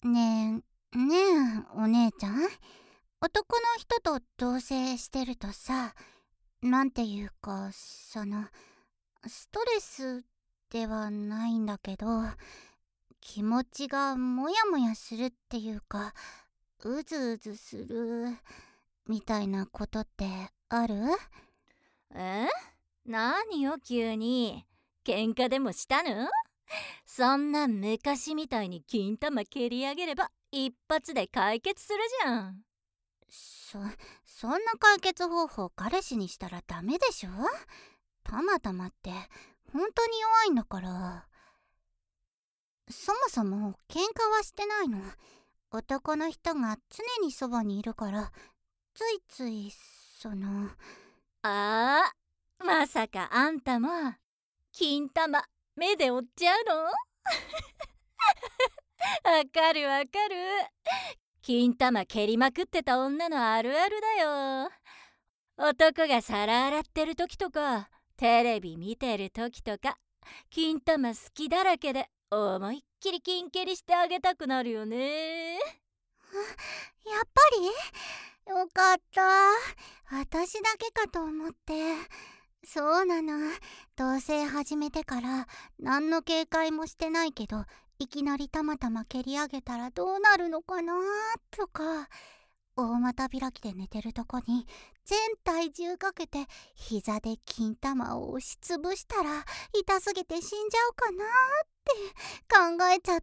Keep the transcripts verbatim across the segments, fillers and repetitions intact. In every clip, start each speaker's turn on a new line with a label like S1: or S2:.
S1: ねえ、ねえ、お姉ちゃん。男の人と同棲してるとさ、なんていうか、その、ストレスではないんだけど、気持ちがモヤモヤするっていうか、うずうずする、みたいなことってある？
S2: え？何よ急に。喧嘩でもしたの？そんな昔みたいに金玉蹴り上げれば一発で解決するじゃん。
S1: そ、そんな解決方法彼氏にしたらダメでしょ？たまたまって本当に弱いんだから。そもそも喧嘩はしてないの。男の人が常にそばにいるから、ついつい、その。
S2: ああ、まさかあんたも金玉目で追っちゃうの？わかるわかる。金玉蹴りまくってた女のあるあるだよ。男が皿洗ってる時とかテレビ見てる時とか金玉好きだらけで思いっきり金蹴りしてあげたくなるよね。
S1: やっぱりよかった。私だけかと思って。そうなの。同棲始めてから何の警戒もしてないけど、いきなりたまたま蹴り上げたらどうなるのかなとか、大股開きで寝てるとこに全体重かけて膝で金玉を押しつぶしたら痛すぎて死んじゃうかなって考えちゃって。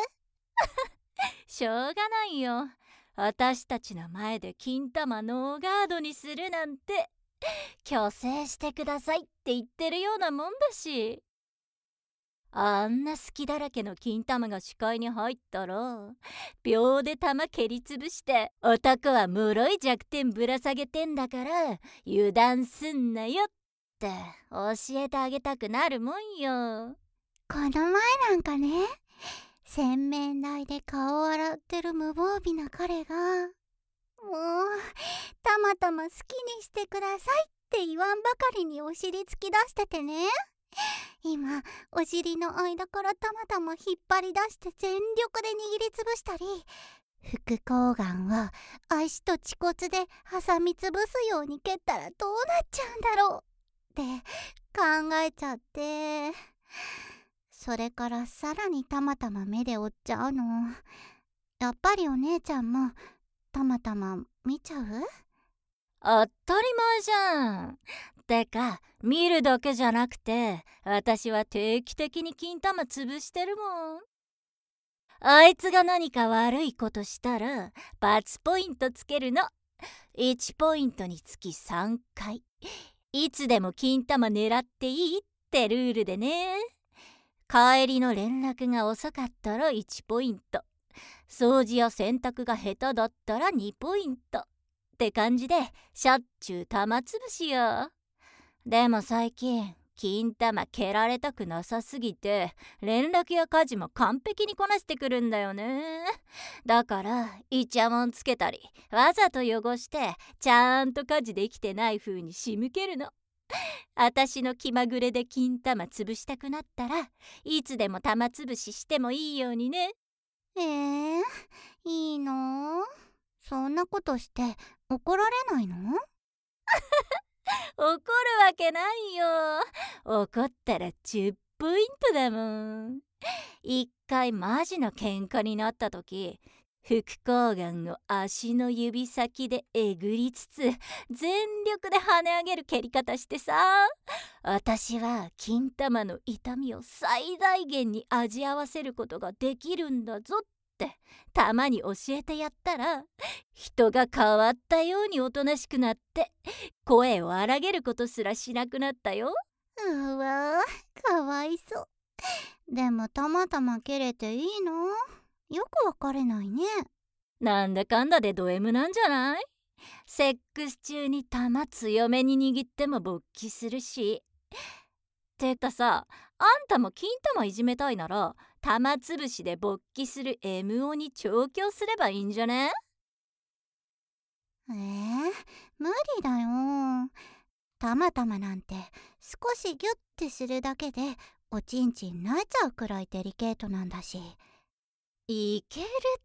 S2: しょうがないよ。私たちの前で金玉ノーガードにするなんて虚勢してくださいって言ってるようなもんだし。あんな隙だらけの金玉が視界に入ったら秒で玉蹴りつぶして男は脆い弱点ぶら下げてんだから油断すんなよって教えてあげたくなるもんよ。
S1: この前なんかね、洗面台で顔を洗ってる無防備な彼が、もうたまたま好きにしてくださいって言わんばかりにお尻突き出しててね。今お尻の間からたまたま引っ張り出して全力で握りつぶしたり、副睾丸を足と恥骨で挟みつぶすように蹴ったらどうなっちゃうんだろうって考えちゃって、それからさらにたまたま目で追っちゃうの。やっぱりお姉ちゃんもたまたま見ちゃう？
S2: 当たり前じゃん。てか見るだけじゃなくて私は定期的に金玉潰してるもん。あいつが何か悪いことしたら罰ポイントつけるの。いちポイントにつきさんかい。いつでも金玉狙っていいってルールでね。帰りの連絡が遅かったらいちポイント。掃除や洗濯が下手だったらにポイント。って感じでしょっちゅう玉つぶしよ。でも最近金玉蹴られたくなさすぎて連絡や家事も完璧にこなしてくるんだよね。だからイチャモンつけたりわざと汚してちゃんと家事できてない風に仕向けるの。あたしの気まぐれで金玉潰したくなったらいつでも玉潰ししてもいいようにね。
S1: えー、いいの？そんなことして怒られないの？
S2: 怒るわけないよ。怒ったらじゅうポイントだもん。一回マジの喧嘩になった時、副睾丸を足の指先でえぐりつつ全力で跳ね上げる蹴り方してさ、私は金玉の痛みを最大限に味合わせることができるんだぞってたまに教えてやったら、人が変わったようにおとなしくなって声を荒げることすらしなくなったよ。
S1: うわー、かわいそう。でもたまたま蹴れていいの？よくわかれないね。
S2: なんだかんだでド M なんじゃない？セックス中に玉強めに握っても勃起するし。てかさ、あんたも金玉いじめたいなら玉つぶしで勃起する エムオー に調教すればいいんじゃね？
S1: えー、無理だよ。たまたまなんて少しギュッてするだけでおちんちん泣いちゃうくらいデリケートなんだし。
S2: いけるって。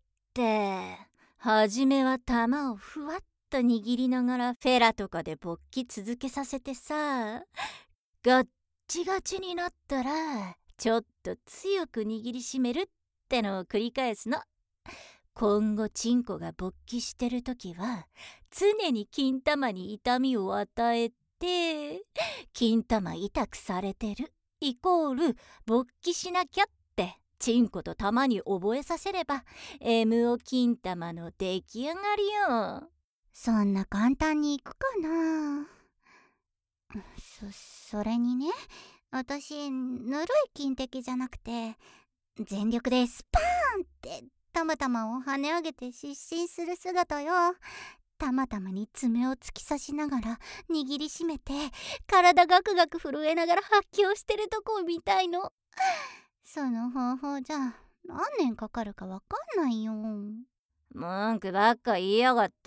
S2: はじめは玉をふわっと握りながらフェラとかで勃起続けさせてさ、ガッチガチになったらちょっと強く握りしめるってのを繰り返すの。今後チンコが勃起してるときは常に金玉に痛みを与えて、金玉痛くされてるイコール勃起しなきゃってチンコと玉に覚えさせれば エム オ金玉の出来上がりよ。
S1: そんな簡単にいくかな。そ、それにね、私ぬるい金的じゃなくて全力でスパーンってたまたまを跳ね上げて失神する姿よ。たまたまに爪を突き刺しながら握りしめて体ガクガク震えながら発狂してるとこを見たいの。その方法じゃ何年かかるかわかんないよ。
S2: 文句ばっか言いやがって。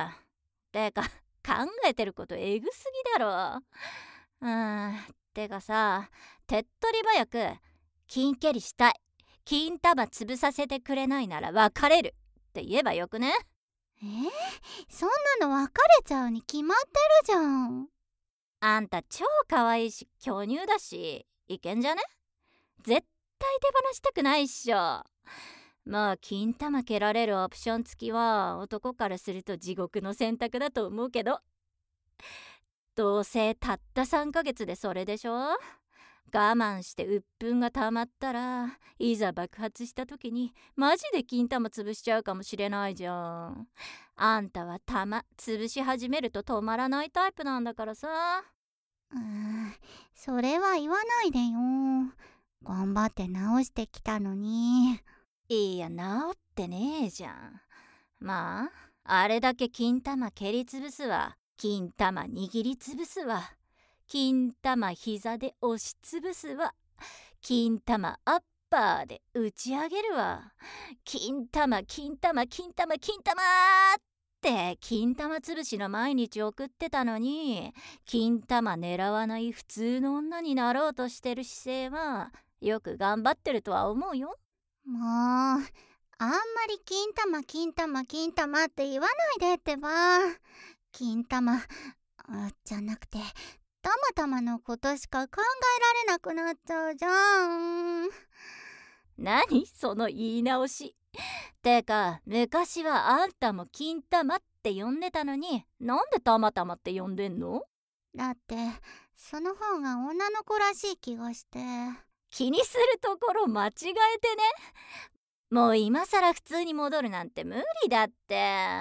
S2: てか考えてることえぐすぎだろ。うーんてかさ、手っ取り早く金蹴りしたい、金玉潰させてくれないなら別れるって言えばよくね。
S1: えー、そんなの別れちゃうに決まってるじゃん。
S2: あんた超可愛いし巨乳だしいけんじゃね。絶対手放したくないっしょ。まあ金玉蹴られるオプション付きは男からすると地獄の選択だと思うけど、どうせたったさんかげつでそれでしょ。我慢して鬱憤がたまったらいざ爆発した時にマジで金玉潰しちゃうかもしれないじゃん。あんたは玉潰し始めると止まらないタイプなんだからさ。
S1: うーん、それは言わないでよ。頑張って直してきたのに。
S2: いや治ってねえじゃん。まああれだけ金玉蹴りつぶすわ、金玉握りつぶすわ、金玉膝で押しつぶすわ、金玉アッパーで打ち上げるわ、金玉金玉金玉金玉って金玉つぶしの毎日送ってたのに、金玉狙わない普通の女になろうとしてる姿勢はよく頑張ってるとは思うよ。
S1: もうあんまり金玉金玉金玉って言わないでってば。金玉じゃなくてたまたまのことしか考えられなくなっちゃうじゃん。
S2: 何その言い直し。てか昔はあんたも金玉って呼んでたのになんでたまたまって呼んでんの？
S1: だってその方が女の子らしい気がして。
S2: 気にするところ間違えてね。もう今さら普通に戻るなんて無理だって。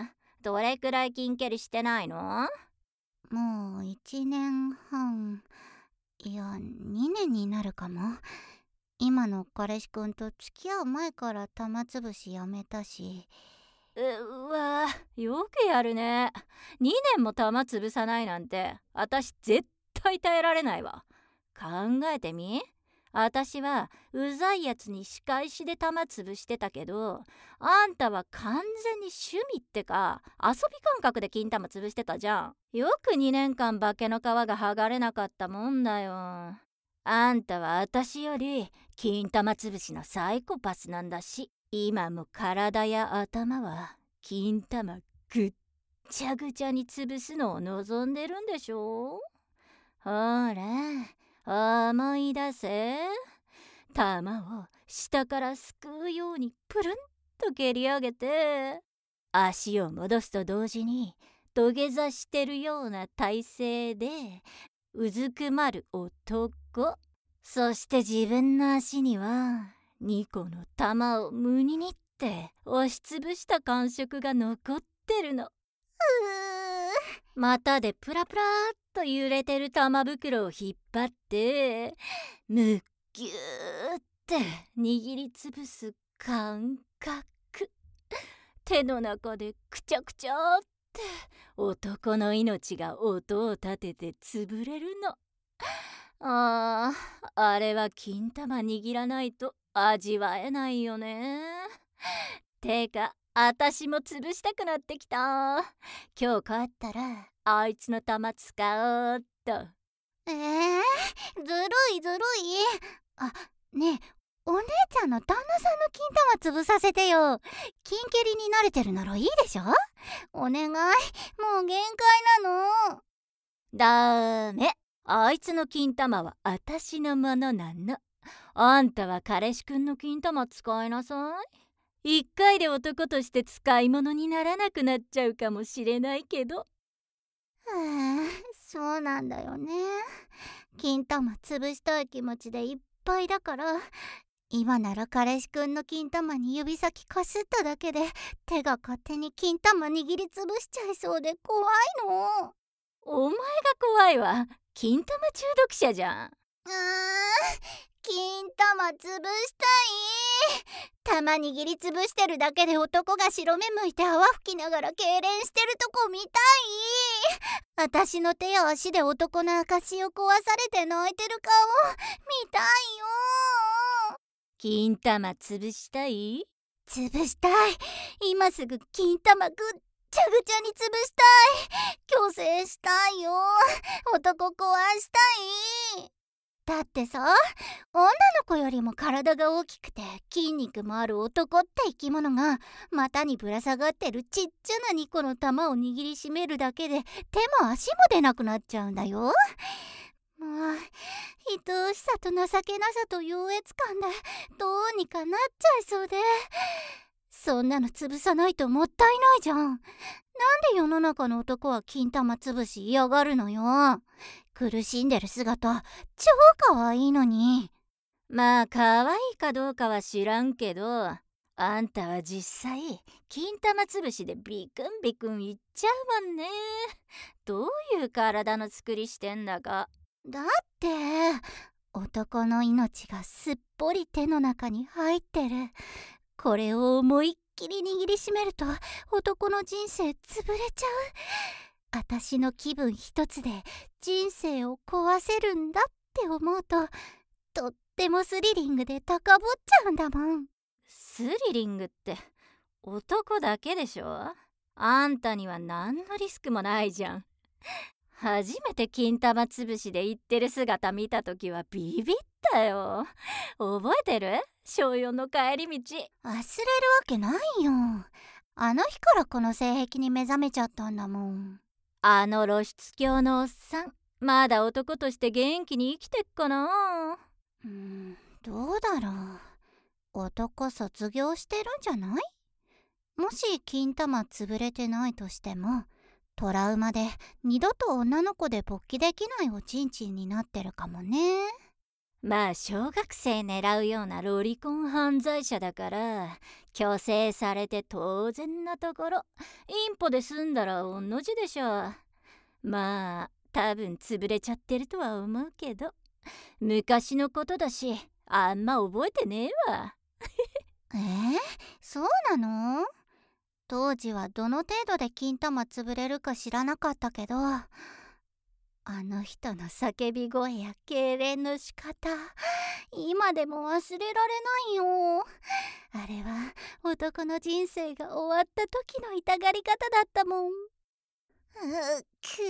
S2: どれくらい金蹴りしてないの？
S1: もういちねんはん、いやにねんになるかも。今の彼氏くんと付き合う前から玉つぶしやめたし。
S2: ううわよくやるね。にねんも玉つぶさないなんて私絶対耐えられないわ。考えてみ。私はうざいやつに仕返しで玉つぶしてたけど、あんたは完全に趣味ってか遊び感覚で金玉つぶしてたじゃん。よくにねんかん化けの皮が剥がれなかったもんだよ。あんたは私より金玉つぶしのサイコパスなんだし、今も体や頭は金玉ぐっちゃぐちゃにつぶすのを望んでるんでしょ。ほら思い出せ。玉を下からすくうようにプルンと蹴り上げて、足を戻すと同時に土下座してるような体勢でうずくまる男。そして自分の足にはにこの玉をムニニって押しつぶした感触が残ってるの。股でプラプラーっと揺れてる玉袋を引っ張ってむっぎゅーって握りつぶす感覚。手の中でくちゃくちゃって男の命が音を立てて潰れるの。あーあれは金玉握らないと味わえないよね。てかあたしも潰したくなってきた。今日帰ったらあいつの玉使おうっと。
S1: えー、ずるいずるい。あ、ねえお姉ちゃんの旦那さんの金玉潰させてよ。金蹴りに慣れてるならいいでしょ。お願い、もう限界なの。
S2: ダメ。あいつの金玉はあたしのものなの。あんたは彼氏くんの金玉使いなさい。一回で男として使い物にならなくなっちゃうかもしれないけど。
S1: はあ、そうなんだよね。金玉潰したい気持ちでいっぱいだから、今なら彼氏くんの金玉に指先かすっただけで手が勝手に金玉握りつぶしちゃいそうで怖いの。
S2: お前が怖いわ。金玉中毒者じゃん。
S1: あー、金玉潰したい。玉握りつぶしてるだけで男が白目向いて泡吹きながら痙攣してるとこ見たい。私の手や足で男の証を壊されて泣いてる顔見たいよ。
S2: 金玉潰したい？
S1: 潰したい。今すぐ金玉ぐっちゃぐちゃに潰したい。強制したいよ。男壊したい。だってさ、女の子よりも体が大きくて筋肉もある男って生き物が股にぶら下がってるちっちゃなにこの玉を握りしめるだけで手も足も出なくなっちゃうんだよ。もう愛しさと情けなさと優越感でどうにかなっちゃいそうで、そんなの潰さないともったいないじゃん。なんで世の中の男は金玉潰し嫌がるのよ。苦しんでる姿超可愛いのに。
S2: まあ可愛いかどうかは知らんけど、あんたは実際金玉潰しでビクンビクンいっちゃうもんね。どういう体の作りしてんだか。
S1: だって男の命がすっぽり手の中に入ってる。これを思いっきり握りしめると男の人生潰れちゃう。私の気分一つで人生を壊せるんだって思うととってもスリリングで高ぶっちゃうんだもん。
S2: スリリングって男だけでしょ。あんたには何のリスクもないじゃん。初めて金玉潰しで言ってる姿見た時はビビったよ。覚えてる？小よんの帰り道。
S1: 忘れるわけないよ。あの日からこの性癖に目覚めちゃったんだもん。
S2: あの露出狂のおっさん、まだ男として元気に生きてっかな。
S1: うーん、どうだろう。男卒業してるんじゃない？もし金玉潰れてないとしてもトラウマで二度と女の子で勃起できないおちんちんになってるかもね。
S2: まあ小学生狙うようなロリコン犯罪者だから強制されて当然なところインポで済んだらおんの字でしょ。まあ多分潰れちゃってるとは思うけど昔のことだしあんま覚えてねえわ。
S1: えー、そうなの？当時はどの程度で金玉潰れるか知らなかったけど、あの人の叫び声や痙攣の仕方今でも忘れられないよ。あれは男の人生が終わった時の痛がり方だったもん。うくー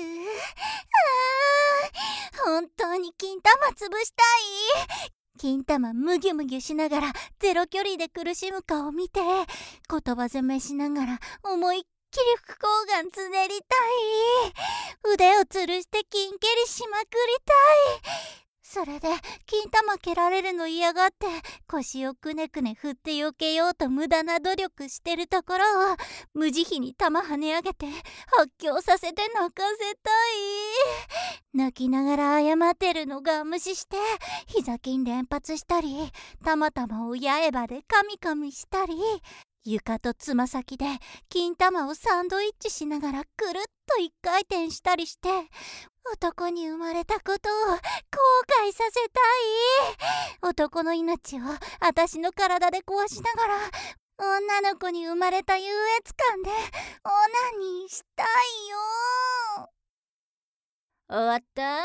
S1: あー、本当に金玉潰したい。金玉むぎゅむぎゅしながらゼロ距離で苦しむ顔を見て言葉攻めしながら思いっきり副睾丸つねりたい。腕を吊るして金蹴りしまくりたい。それで金玉蹴られるの嫌がって腰をくねくね振って避けようと無駄な努力してるところを無慈悲に玉跳ね上げて発狂させて泣かせたい。泣きながら謝ってるのが無視して膝筋連発したりたまたまを八重歯でカミカミしたり床とつま先で金玉をサンドイッチしながらくるっと一回転したりして男に生まれたことを後悔させたい。男の命を私の体で壊しながら女の子に生まれた優越感でオナニーしたいよ。
S2: 終わった？
S1: はい。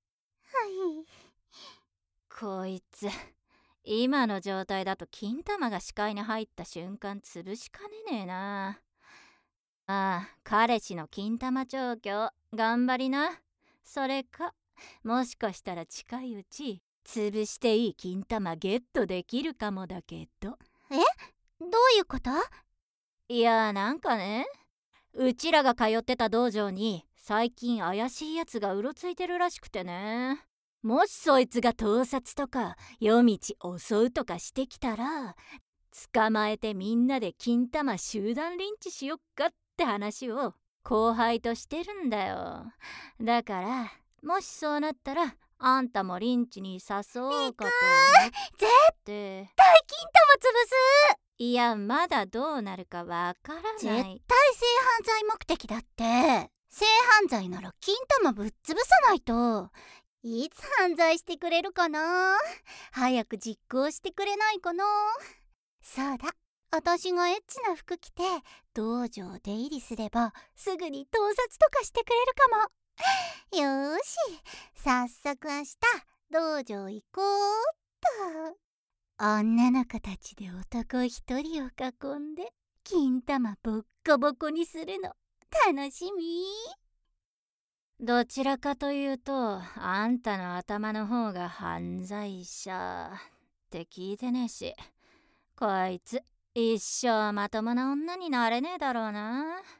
S2: こいつ今の状態だと金玉が視界に入った瞬間潰しかねねえな。ああ、彼氏の金玉調教頑張りな。それかもしかしたら近いうち潰していい金玉ゲットできるかもだけど。
S1: え？どういうこと？
S2: いや、なんかね、うちらが通ってた道場に最近怪しいやつがうろついてるらしくてね。もしそいつが盗撮とか夜道襲うとかしてきたら、捕まえてみんなで金玉集団リンチしよっかって話を後輩としてるんだよ。だからもしそうなったらあんたもリンチに誘おうかと思って。
S1: 絶対金玉潰す。
S2: いや、まだどうなるかわからない。
S1: 絶対性犯罪目的だって。性犯罪なら金玉ぶっ潰さないと。いつ犯罪してくれるかな。早く実行してくれないかな。そうだ、私がエッチな服着て道場出入りすればすぐに盗撮とかしてくれるかも。よーし、早速明日道場行こうっと。女の子たちで男一人を囲んで金玉ボッコボコにするの楽しみ。
S2: どちらかというとあんたの頭の方が犯罪者って聞いてねえし、こいつ一生まともな女になれねえだろうな。